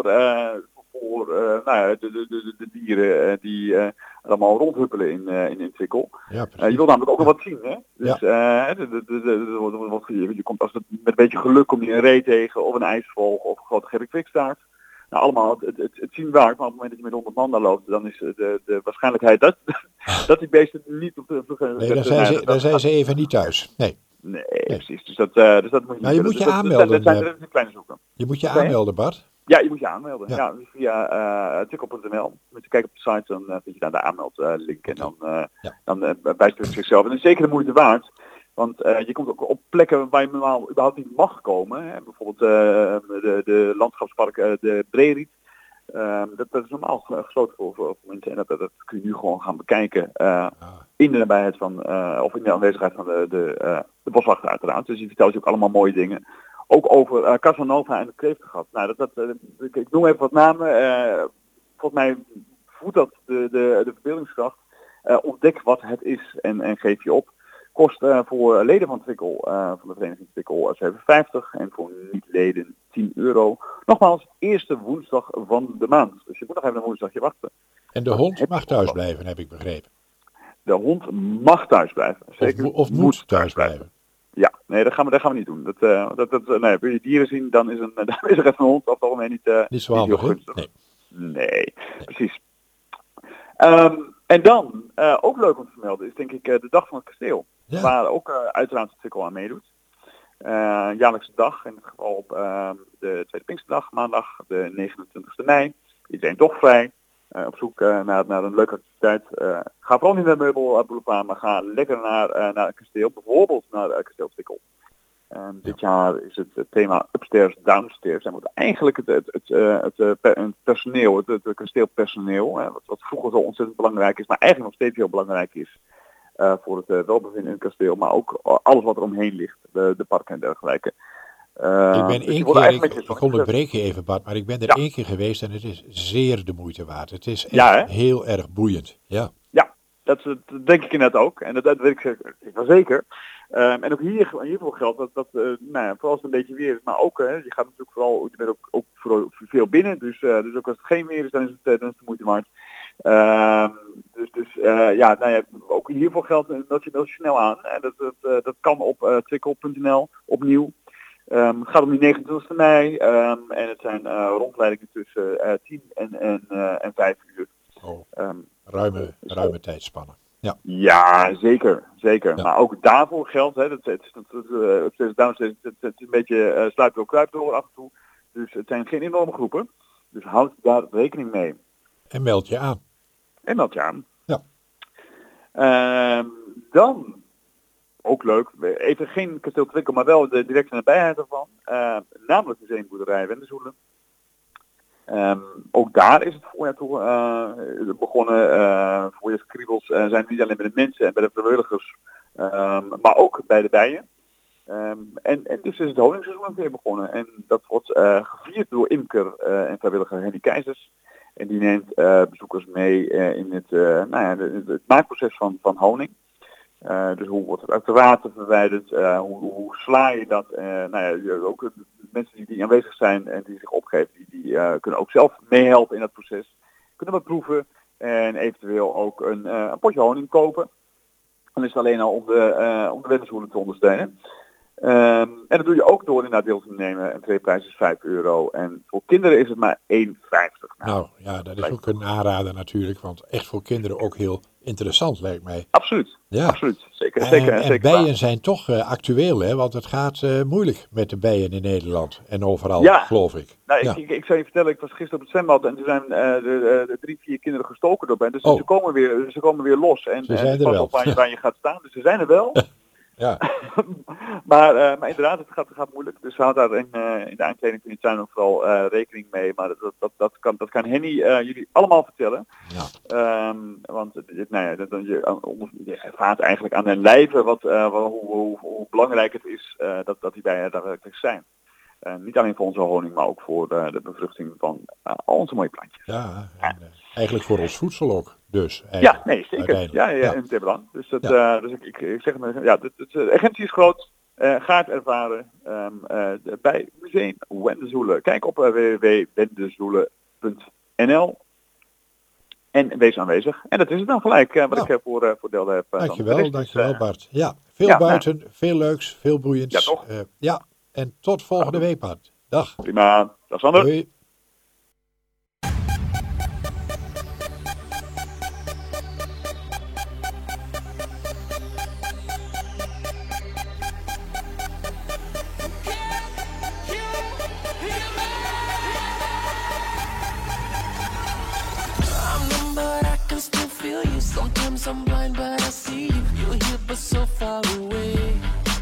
de dieren die allemaal rondhuppelen in Twickel. Ja, je wilt namelijk ook nog wat zien, hè? Dus je komt als het met een beetje geluk kom je een ree tegen, of een ijsvogel, of een grote gerkvikstaart. Nou, allemaal het zien waard, maar op het moment dat je met 100 man daar loopt, dan is de waarschijnlijkheid dat die beesten niet op de vlug. Nee, daar zijn ze even niet thuis. Nee, precies. Dus dat moet je. Maar je moet je aanmelden. Dat zijn kleine zoeken. Je moet je aanmelden, Bart. Ja, je moet je aanmelden. Ja, dus via twickel.nl. Moet je kijken op de site, dan vind je daar de aanmeldlink. En dan bijst het zichzelf. En dat is zeker de moeite waard. Want je komt ook op plekken waar je normaal überhaupt niet mag komen. Hè. Bijvoorbeeld de landschapspark de Breeriet. Dat is normaal gesloten voor mensen. En dat kun je nu gewoon gaan bekijken in de nabijheid van, of in de aanwezigheid van de boswachter uiteraard. Dus die vertelt je ook allemaal mooie dingen. Ook over Casanova en het kreeftengat. Nou, ik noem even wat namen. Volgens mij voedt dat de verbeeldingskracht. Ontdek wat het is en geef je op. Kost voor leden van Twickel, van de vereniging Twickel, 7,50 en voor niet-leden €10. Nogmaals, eerste woensdag van de maand. Dus je moet nog even een woensdagje wachten. En de hond mag thuis blijven, heb ik begrepen. De hond mag thuis blijven. Zeker. Of moet thuis blijven. Ja, nee, dat gaan we niet doen. Nee, wil je dieren zien, dan is er even een hond op het algemeen niet zo handig, heel gunstig. Nee, precies. En dan, ook leuk om te vermelden, is denk ik de Dag van het Kasteel. Ja. Waar ook uiteraard het Twickel aan meedoet. Jaarlijkse dag, in dit geval op de Tweede Pinksterdag, maandag de 29e mei. Iedereen toch vrij. Op zoek naar een leuke activiteit. Ga vooral niet naar de Meubelboulevard, maar ga lekker naar een kasteel. Bijvoorbeeld naar Kasteel Twickel. Dit jaar is het thema upstairs, downstairs. En wordt eigenlijk het personeel, het kasteelpersoneel, wat vroeger zo ontzettend belangrijk is, maar eigenlijk nog steeds heel belangrijk is voor het welbevinden in het kasteel, maar ook alles wat er omheen ligt, de parken en dergelijke. Ik ben één keer, ik onderbreek je even Bart, maar ik ben er één keer geweest en het is zeer de moeite waard. Het is echt heel erg boeiend. Ja, dat denk ik inderdaad ook. En dat weet ik wel zeker. En ook hiervoor geldt dat vooral als het een beetje weer is, maar ook, je gaat natuurlijk vooral, je bent ook veel binnen, dus ook als het geen weer is, dan is het de moeite waard. Ook hiervoor geldt dat je wel snel aan. En dat kan op twickel.nl opnieuw. Het gaat om die 29e mei en het zijn rondleidingen tussen 10 en 5 uur. Ruime tijdspannen. Ja, zeker. Ja. Maar ook daarvoor geldt, het is een beetje sluip door kruip door af en toe. Dus het zijn geen enorme groepen. Dus houd daar rekening mee. En meld je aan. Ja. Dan, ook leuk, even geen Kasteel Twickel, maar wel de directe nabijheid ervan. Namelijk Museumboerderij Wendezoelen. Ook daar is het voorjaar toe begonnen. Voorjaarskriebels zijn niet alleen bij de mensen en bij de vrijwilligers, maar ook bij de bijen. En dus is het honingsseizoen weer begonnen. En dat wordt gevierd door imker en vrijwilliger Henny Keizers. En die neemt bezoekers mee in het maakproces van honing. Dus hoe wordt het uit de water verwijderd, hoe sla je dat. Ook de mensen die aanwezig zijn en die zich opgeven, die kunnen ook zelf meehelpen in dat proces. Kunnen wat proeven en eventueel ook een potje honing kopen. Dan is het alleen al om de wendershoelen te ondersteunen. En dat doe je ook door inderdaad deel te nemen. En tweeprijs is €5. En voor kinderen is het maar €1,50. Nou ja, dat is ook een aanrader natuurlijk. Want echt voor kinderen ook heel interessant lijkt mij. Absoluut. Ja. Absoluut. Zeker. En bijen zijn toch actueel, hè? Want het gaat moeilijk met de bijen in Nederland. En overal, geloof ik. Nou, ik zou je vertellen, ik was gisteren op het zwembad en er zijn de 3-4 kinderen gestoken door. Dus ze komen weer los. En ze zijn er wel. Waar je gaat staan. Dus ze zijn er wel. Ja. maar inderdaad, het gaat moeilijk. Dus houd daar in de aankleding van je tuin ook vooral rekening mee. Maar dat kan Henny jullie allemaal vertellen. Ja. Want je ervaart eigenlijk aan hun lijve hoe belangrijk het is dat die bijen daadwerkelijk zijn. Niet alleen voor onze honing, maar ook voor de bevruchting van al onze mooie plantjes. Ja, eigenlijk voor ons voedsel ook. Dus, ja, nee, zeker. Ja, in het belang. Dus, dus ik zeg maar, de agentie is groot. Ga het ervaren bij Museum Wendezoelen. Kijk op www.wendezoelen.nl en wees aanwezig. En dat is het dan gelijk wat ik voor deel heb. Dankjewel Bart. Ja, veel buiten, veel leuks, veel boeiends. Ja, toch? En tot volgende week, Bart. Dag. Prima. Dag Sander. Doei. Sometimes I'm blind, but I see you. You're here, but so far away.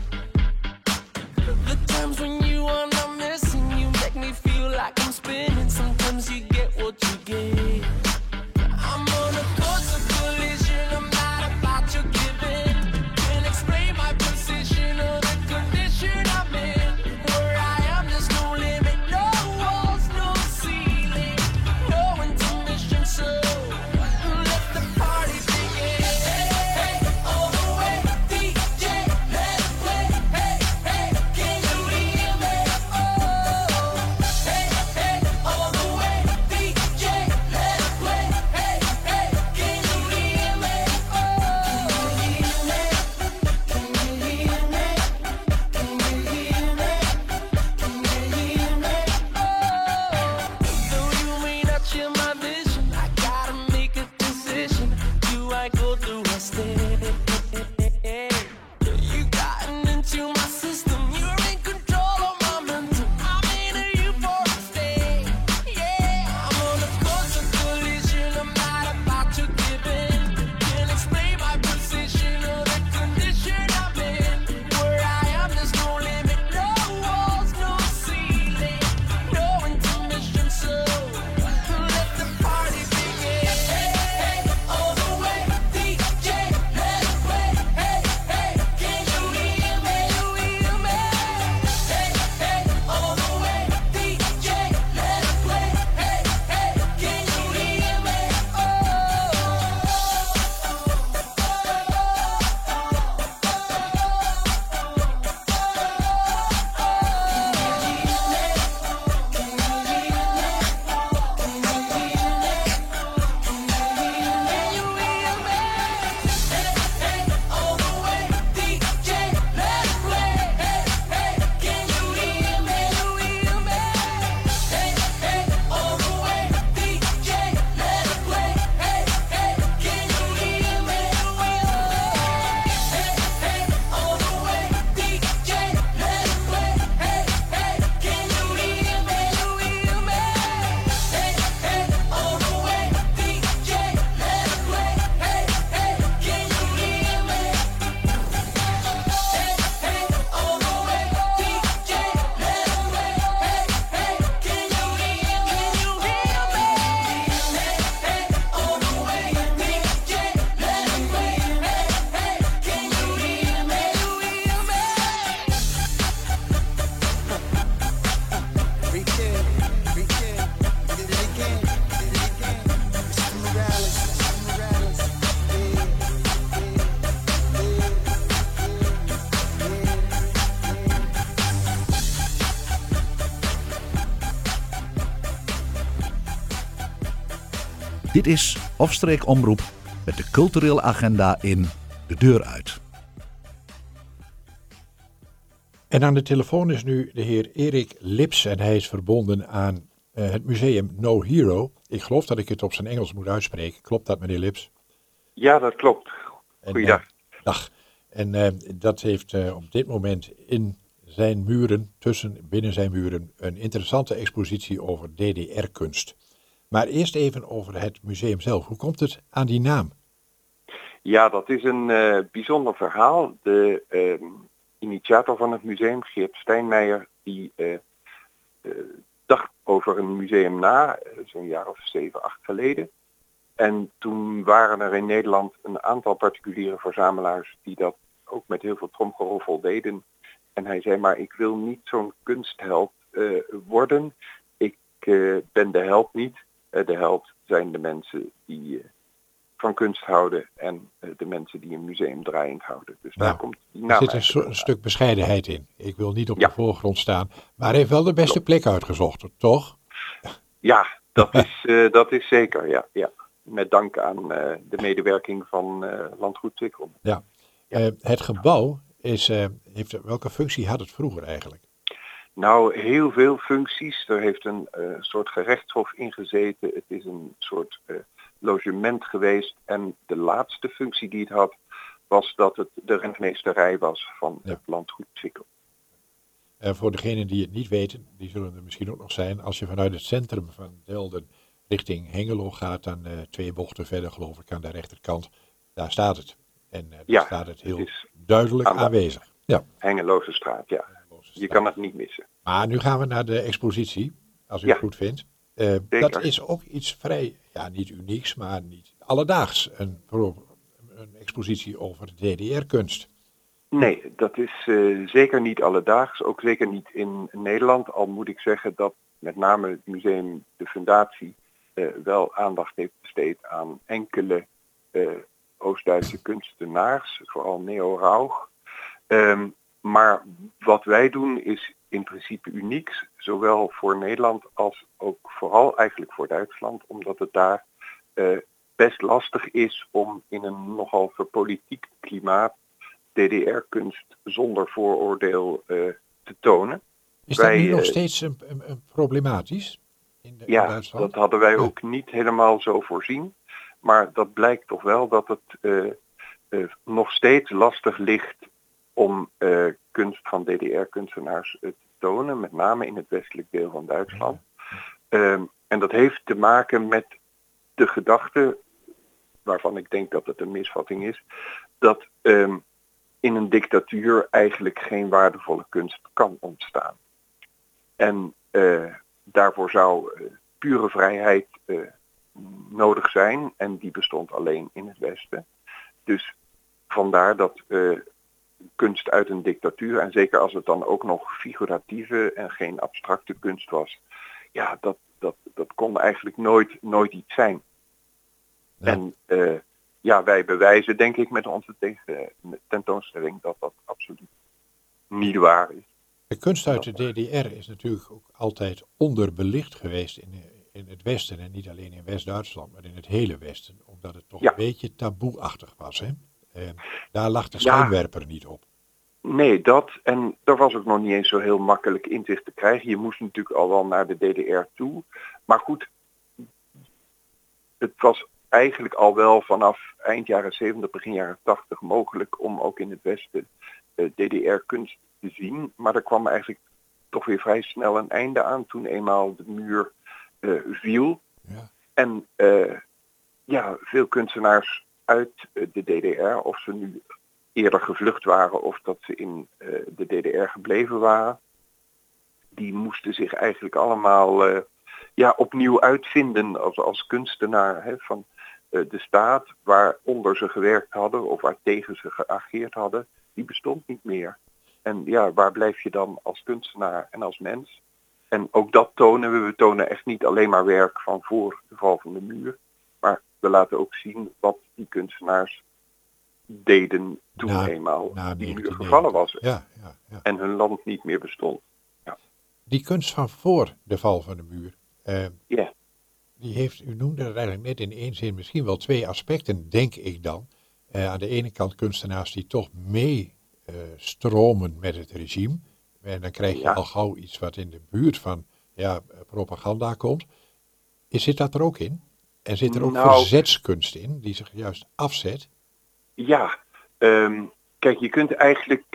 The times when you are not missing, you make me feel like I'm spinning. Sometimes you get what you get. I'm on a course of collision. I'm not about to give in. Can't explain my position or the condition I'm in. Where I am, there's no limit, no walls, no ceiling, no intermission. So let the party begin. Hey, all the way, DJ. Dit is Ofstreek Omroep met de culturele agenda in De Deur Uit. En aan de telefoon is nu de heer Erik Lips en hij is verbonden aan het museum No Hero. Ik geloof dat ik het op zijn Engels moet uitspreken. Klopt dat, meneer Lips? Ja, dat klopt. Goeiedag. Dag. En dat heeft op dit moment in zijn muren, binnen zijn muren, een interessante expositie over DDR-kunst. Maar eerst even over het museum zelf. Hoe komt het aan die naam? Ja, dat is een bijzonder verhaal. De initiator van het museum, Geert Steinmeijer, die dacht over een museum na, zo'n jaar of 7, 8 geleden. En toen waren er in Nederland een aantal particuliere verzamelaars die dat ook met heel veel tromgeroffel deden. En hij zei, maar ik wil niet zo'n kunstheld worden. Ik ben de held niet. De held zijn de mensen die van kunst houden en de mensen die een museum draaiend houden. Dus daar komt die naam. Er zit een stuk bescheidenheid in. Ik wil niet op de voorgrond staan. Maar hij heeft wel de beste plek uitgezocht, toch? Ja, dat is zeker, ja. Met dank aan de medewerking van Landgoed Twickel. Ja. Het gebouw welke functie had het vroeger eigenlijk? Nou, heel veel functies. Er heeft een soort gerechtshof in gezeten. Het is een soort logement geweest. En de laatste functie die het had, was dat het de rentmeesterij was van het Landgoed Twickel. Voor degenen die het niet weten, die zullen er misschien ook nog zijn. Als je vanuit het centrum van Delden richting Hengelo gaat, dan 2 bochten verder, geloof ik, aan de rechterkant. Daar staat het. En daar staat het heel duidelijk aanwezig. Ja. Hengeloze straat, ja. Je kan het niet missen. Maar nu gaan we naar de expositie, als u het goed vindt. Dat is ook iets vrij, niet unieks, maar niet alledaags. Een expositie over DDR-kunst. Nee, dat is zeker niet alledaags. Ook zeker niet in Nederland. Al moet ik zeggen dat met name het museum, de fundatie, wel aandacht heeft besteed aan enkele Oost-Duitse kunstenaars. Vooral Neo Rauch. Maar wat wij doen is in principe unieks, zowel voor Nederland als ook vooral eigenlijk voor Duitsland, omdat het daar best lastig is om in een nogal verpolitiek klimaat DDR-kunst zonder vooroordeel te tonen. Is dat nu nog steeds een problematisch in Duitsland? Dat hadden wij ook niet helemaal zo voorzien, maar dat blijkt toch wel dat het nog steeds lastig ligt om kunst van DDR-kunstenaars te tonen, met name in het westelijk deel van Duitsland. En dat heeft te maken met de gedachte, waarvan ik denk dat het een misvatting is, dat in een dictatuur eigenlijk geen waardevolle kunst kan ontstaan. En daarvoor zou pure vrijheid nodig zijn, en die bestond alleen in het Westen. Dus vandaar dat kunst uit een dictatuur, en zeker als het dan ook nog figuratieve en geen abstracte kunst was, ja, dat kon eigenlijk nooit iets zijn. Ja. En wij bewijzen, denk ik, met onze tentoonstelling dat dat absoluut niet waar is. De kunst uit de DDR is natuurlijk ook altijd onderbelicht geweest in het Westen, en niet alleen in West-Duitsland, maar in het hele Westen, omdat het toch een beetje taboeachtig was, hè? Daar lag de schijnwerper niet op. Nee, en er was ook nog niet eens zo heel makkelijk inzicht te krijgen. Je moest natuurlijk al wel naar de DDR toe. Maar goed, het was eigenlijk al wel vanaf eind jaren 70, begin jaren 80 mogelijk om ook in het Westen DDR-kunst te zien. Maar er kwam eigenlijk toch weer vrij snel een einde aan toen eenmaal de muur viel. Ja. En veel kunstenaars uit de DDR, of ze nu eerder gevlucht waren of dat ze in de DDR gebleven waren, die moesten zich eigenlijk allemaal opnieuw uitvinden als kunstenaar van de staat waaronder ze gewerkt hadden of waar tegen ze geageerd hadden, die bestond niet meer. En waar blijf je dan als kunstenaar en als mens? En ook dat tonen we. We tonen echt niet alleen maar werk van voor de val van de muur, maar we laten ook zien wat die kunstenaars deden toen eenmaal die muur gevallen was. Ja. En hun land niet meer bestond. Ja. Die kunst van voor de val van de muur, u noemde het eigenlijk net in één zin, misschien wel 2 aspecten, denk ik dan. Aan de ene kant kunstenaars die toch stromen met het regime. En dan krijg je al gauw iets wat in de buurt van propaganda komt. Zit dat er ook in? En zit er ook verzetskunst in, die zich juist afzet? Ja, kijk, je kunt eigenlijk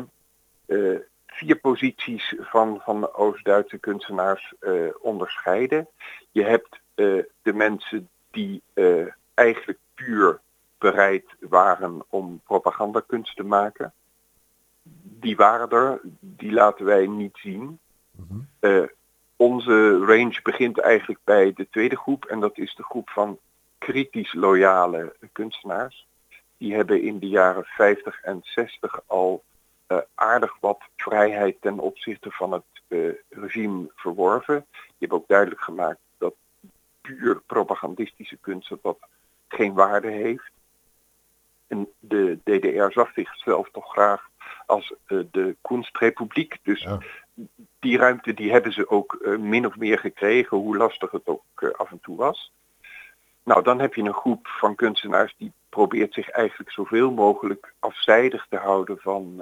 4 posities van Oost-Duitse kunstenaars onderscheiden. Je hebt de mensen die eigenlijk puur bereid waren om propagandakunst te maken. Die waren er, die laten wij niet zien. Mm-hmm. Onze range begint eigenlijk bij de tweede groep en dat is de groep van kritisch loyale kunstenaars. Die hebben in de jaren 50 en 60 al aardig wat vrijheid ten opzichte van het regime verworven. Je hebt ook duidelijk gemaakt dat puur propagandistische kunst dat geen waarde heeft. En de DDR zag zichzelf toch graag als de Kunstrepubliek. Dus die ruimte die hebben ze ook min of meer gekregen, hoe lastig het ook af en toe was. Nou, dan heb je een groep van kunstenaars die probeert zich eigenlijk zoveel mogelijk afzijdig te houden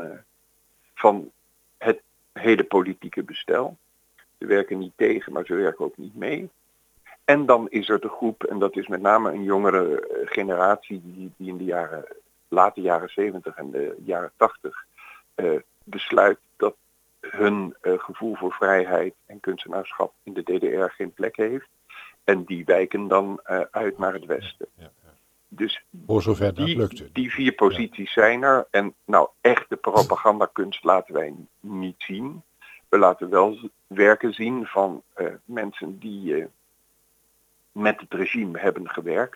van het hele politieke bestel. Ze werken niet tegen, maar ze werken ook niet mee. En dan is er de groep, en dat is met name een jongere generatie die in de late jaren 70 en de jaren 80 besluit dat hun gevoel voor vrijheid en kunstenaarschap in de DDR geen plek heeft. En die wijken dan uit naar het westen. Dus voor zover dat lukte. Die 4 posities zijn er. En nou, echte propagandakunst laten wij niet zien. We laten wel werken zien van mensen die met het regime hebben gewerkt.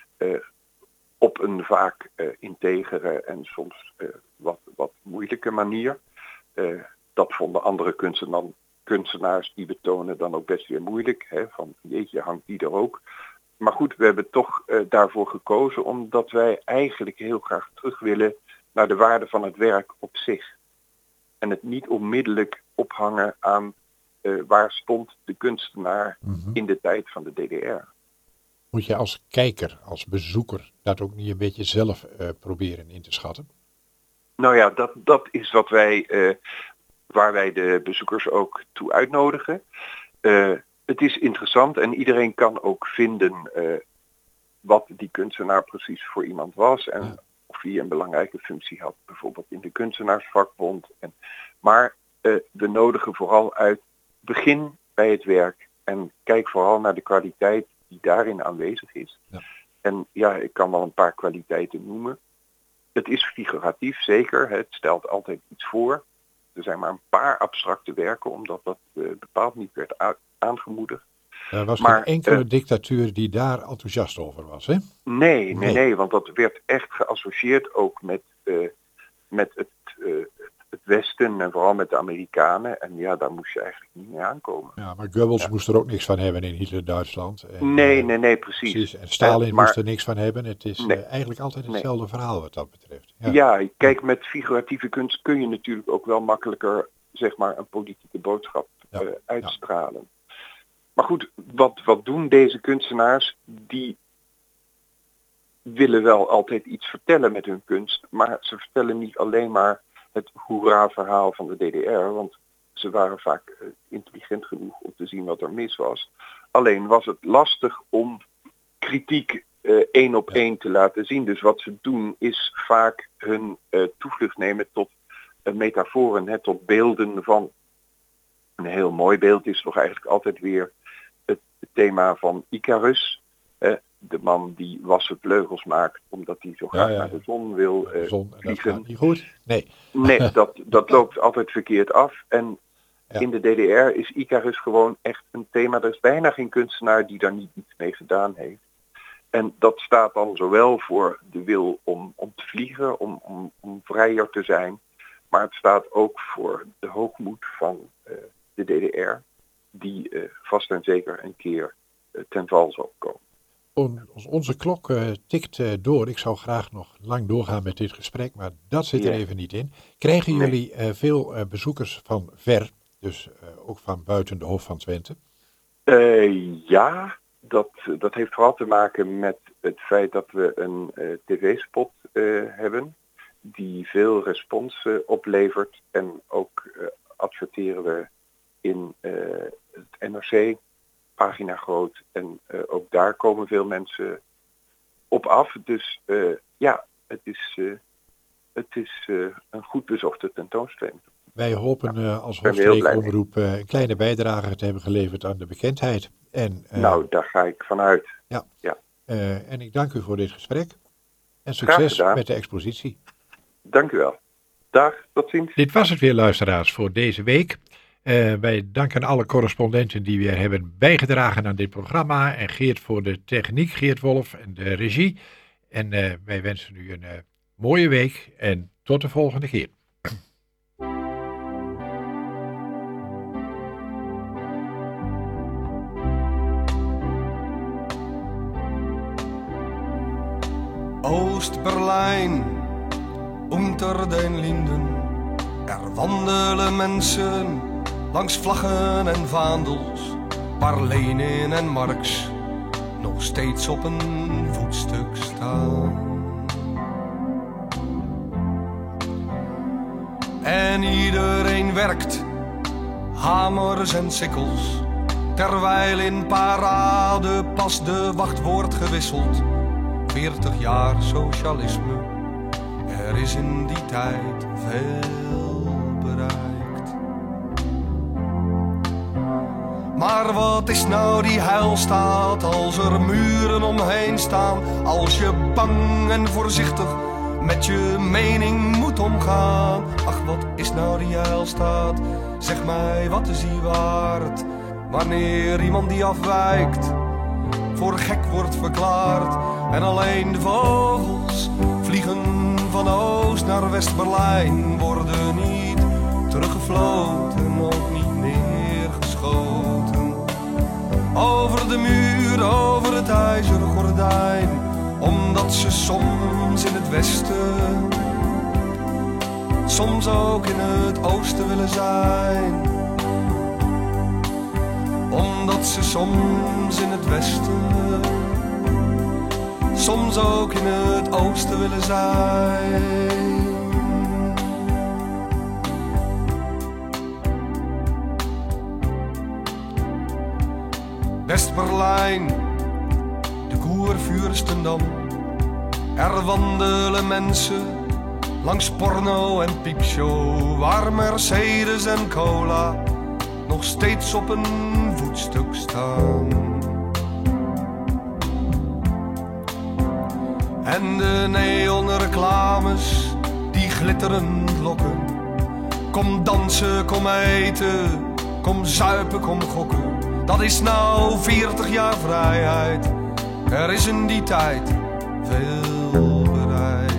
Op een vaak integere en soms wat moeilijke manier. Dat vonden andere kunstenaars die betonen dan ook best weer moeilijk. Hè, van jeetje, hangt die er ook. Maar goed, we hebben toch daarvoor gekozen omdat wij eigenlijk heel graag terug willen naar de waarde van het werk op zich. En het niet onmiddellijk ophangen aan waar stond de kunstenaar in de tijd van de DDR. Moet je als kijker, als bezoeker, dat ook niet een beetje zelf proberen in te schatten? Nou ja, dat is wat waar wij de bezoekers ook toe uitnodigen. Het is interessant en iedereen kan ook vinden wat die kunstenaar precies voor iemand was. En of hij een belangrijke functie had, bijvoorbeeld in de kunstenaarsvakbond. Maar we nodigen vooral uit, begin bij het werk en kijk vooral naar de kwaliteit die daarin aanwezig is. Ja. En ja, ik kan wel een paar kwaliteiten noemen. Het is figuratief, zeker. Het stelt altijd iets voor. Er zijn maar een paar abstracte werken, omdat dat bepaald niet werd aangemoederd. Er was geen enkele dictatuur die daar enthousiast over was, hè? Nee, want dat werd echt geassocieerd ook met het Westen en vooral met de Amerikanen. En ja, daar moest je eigenlijk niet mee aankomen. Ja, maar Goebbels moest er ook niks van hebben in Hitler-Duitsland. Nee, precies. En Stalin moest er niks van hebben. Het is eigenlijk altijd hetzelfde verhaal wat dat betreft. Ja, kijk, met figuratieve kunst kun je natuurlijk ook wel makkelijker, zeg maar, een politieke boodschap uitstralen. Maar goed, wat doen deze kunstenaars? Die willen wel altijd iets vertellen met hun kunst, maar ze vertellen niet alleen maar het hoera-verhaal van de DDR, want ze waren vaak intelligent genoeg om te zien wat er mis was. Alleen was het lastig om kritiek 1 op 1 te laten zien. Dus wat ze doen is vaak hun toevlucht nemen tot metaforen, tot beelden van. Een heel mooi beeld is toch eigenlijk altijd weer het thema van Icarus. De man die wassen vleugels maakt omdat hij zo graag naar de zon wil vliegen. Dat niet goed? Nee, dat loopt altijd verkeerd af. En in de DDR is Icarus gewoon echt een thema. Er is bijna geen kunstenaar die daar niet iets mee gedaan heeft. En dat staat dan zowel voor de wil om te vliegen, om vrijer te zijn. Maar het staat ook voor de hoogmoed van de DDR. Die vast en zeker een keer ten val zal komen. Onze klok tikt door. Ik zou graag nog lang doorgaan met dit gesprek, maar dat zit er even niet in. Krijgen jullie veel bezoekers van ver, dus ook van buiten de Hof van Twente? Ja, dat heeft vooral te maken met het feit dat we een tv-spot hebben die veel respons oplevert. En ook adverteren we in het NRC, pagina groot. En ook daar komen veel mensen op af. Dus het is een goed bezochte tentoonstelling. Wij hopen als Hofstreek-omroep een kleine bijdrage te hebben geleverd aan de bekendheid. En, daar ga ik vanuit. Ja. En ik dank u voor dit gesprek. En succes met de expositie. Dank u wel. Dag, tot ziens. Dit was het weer, luisteraars, voor deze week. Wij danken alle correspondenten die weer hebben bijgedragen aan dit programma. En Geert voor de techniek, Geert Wolf en de regie. En wij wensen u een mooie week en tot de volgende keer. Oost-Berlijn, unter den Linden. Er wandelen mensen langs vlaggen en vaandels, waar Lenin en Marx nog steeds op een voetstuk staan. En iedereen werkt, hamers en sikkels, terwijl in parade pas de wacht wordt gewisseld. 40 jaar socialisme, er is in die tijd veel bereikt. Maar wat is nou die heilstaat als er muren omheen staan? Als je bang en voorzichtig met je mening moet omgaan. Ach, wat is nou die heilstaat? Zeg mij, wat is die waard? Wanneer iemand die afwijkt voor gek wordt verklaard. En alleen de vogels vliegen van Oost naar West-Berlijn, worden niet teruggefloten, ook niet neergeschoten. Over de muur, over het ijzeren gordijn, omdat ze soms in het westen, soms ook in het oosten willen zijn. Omdat ze soms in het westen, soms ook in het oosten willen zijn. West-Berlijn, de Kurfürstendam. Er wandelen mensen langs porno en piepshow, waar Mercedes en cola nog steeds op een voetstuk staan. En de neonreclames die glitterend lokken. Kom dansen, kom eten, kom zuipen, kom gokken. Dat is nou 40 jaar vrijheid. Er is in die tijd veel bereikt.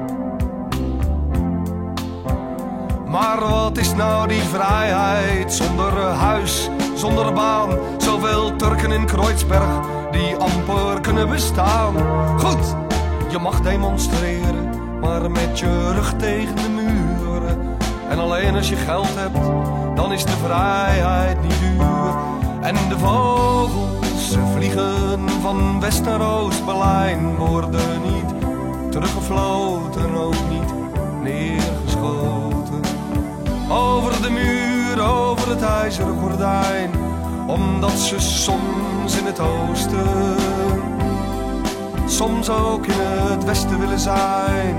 Maar wat is nou die vrijheid zonder huis, zonder baan? Zoveel Turken in Kreuzberg die amper kunnen bestaan. Goed, je mag demonstreren, maar met je rug tegen de muren. En alleen als je geld hebt, dan is de vrijheid niet duur. En de vogels, ze vliegen van West naar Oost-Berlijn, worden niet teruggefloten, ook niet neergeschoten. Over de muur, over het ijzeren gordijn, omdat ze soms in het oosten, soms ook in het westen willen zijn.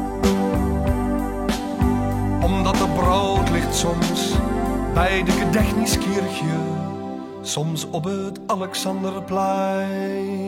Omdat er brood ligt soms bij de Gedächtniskirche, soms op het Alexanderplein.